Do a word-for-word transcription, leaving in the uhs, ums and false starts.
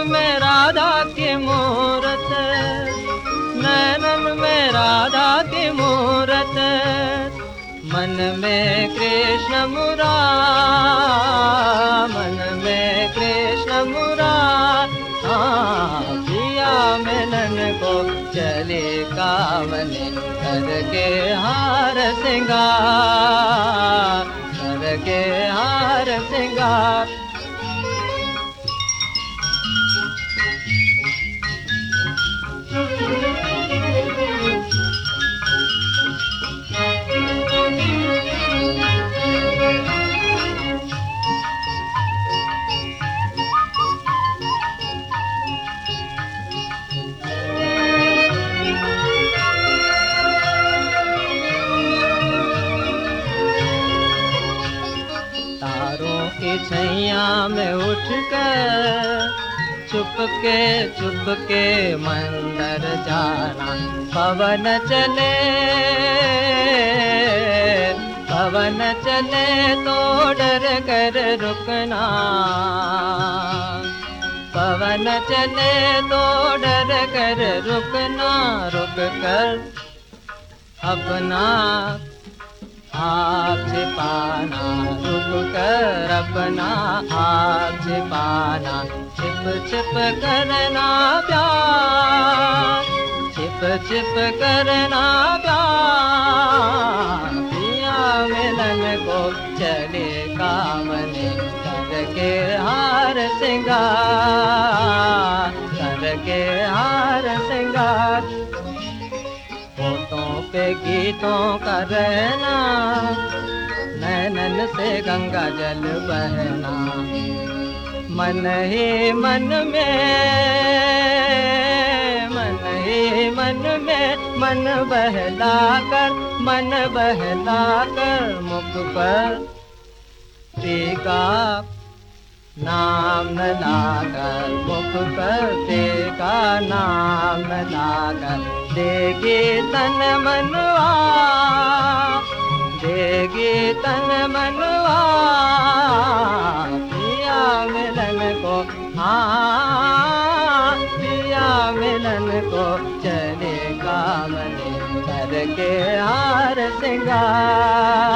में राधा की मूरत, नैनन में राधा की मूरत, मन में कृष्ण मुरार, मन में कृष्ण मुरार। हाँ पिया मिलन को चले कामने, करके हार सिंगार, करके हार सिंगार। की छैया में उठकर चुपके चुपके मंदिर जाना, पवन चले पवन चले तो डर कर रुकना, पवन चले तो डर कर रुकना, रुक कर अपना हाथ छिपाना, रुक कर अपना हाथ छिपाना, छिप छिप करना प्यार, छिप छिप करना प्यार। पिया मिलन को चले कामने, करके हार सिंगार, करके हार सिंगार। होठों पे गीतों का रहना, नैनन से गंगा जल बहना, मन ही मन में, मन ही मन में, मन बहला कर, मन बहला कर मुख पर टीका नाम न लाकर, मुख पर तेका नाम न लाकर, देगी तन मनवा, देगी तन मनवा। पिया मिलन को, हाँ पिया मिलन को चले कामने, करके हार सिंगार।